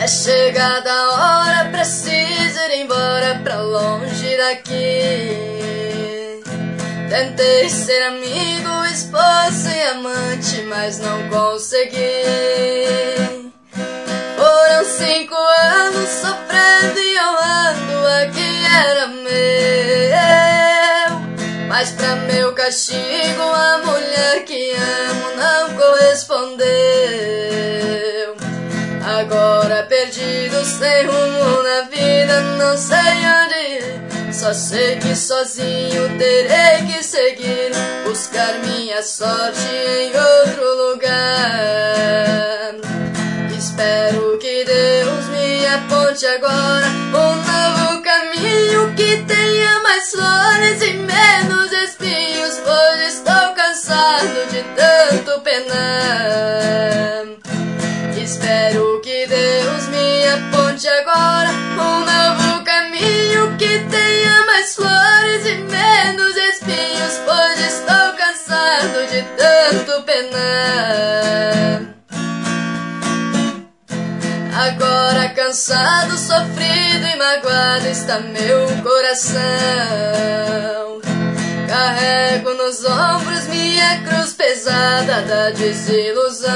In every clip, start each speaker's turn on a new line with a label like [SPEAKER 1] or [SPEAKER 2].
[SPEAKER 1] É chegada a hora, preciso ir embora pra longe daqui. Tentei ser amigo, esposo e amante, mas não consegui. Foram 5 anos sofrendo e honrando a que era meu. Mas pra meu castigo a mulher que amo não correspondeu. Agora perdido, sem rumo na vida, não sei onde ir. Só sei que sozinho terei que seguir, buscar minha sorte em outro lugar. Espero que Deus me aponte agora um novo caminho que tenha mais flores e menos espinhos, pois estou cansado de tanto penar. Espero que Deus me aponte agora um novo caminho que tenha mais flores e menos espinhos, pois estou cansado de tanto penar. Agora cansado, sofrido e magoado está meu coração. Carrego nos ombros minha cruz pesada da desilusão.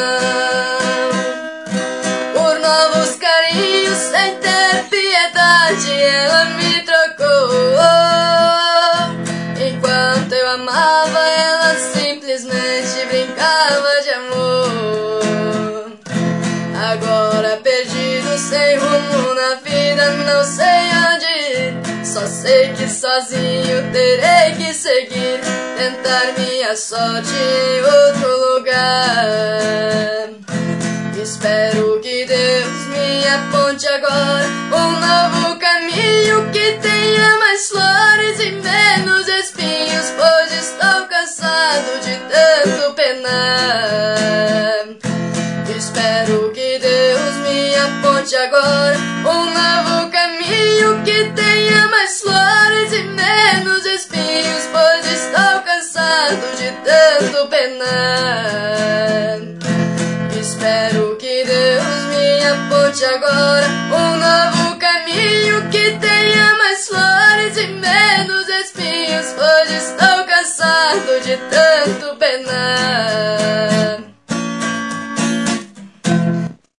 [SPEAKER 1] Por novos carinhos, sem ter piedade, ela me trocou. Enquanto eu amava, ela simplesmente brincava de amor. Agora perdido, sem rumo na vida, não sei onde ir. Só sei que sozinho terei que seguir, tentar minha sorte em outro lugar. Espero que Deus me aponte agora um novo caminho que tenha mais flores e menos espinhos, pois estou cansado de tanto penar. Espero que Deus me aponte agora um novo caminho que tenha mais flores e menos espinhos, pois estou cansado de tanto penar. Espero que Deus me aponte agora um novo caminho que tenha mais flores e menos espinhos, pois estou cansado de tanto penar.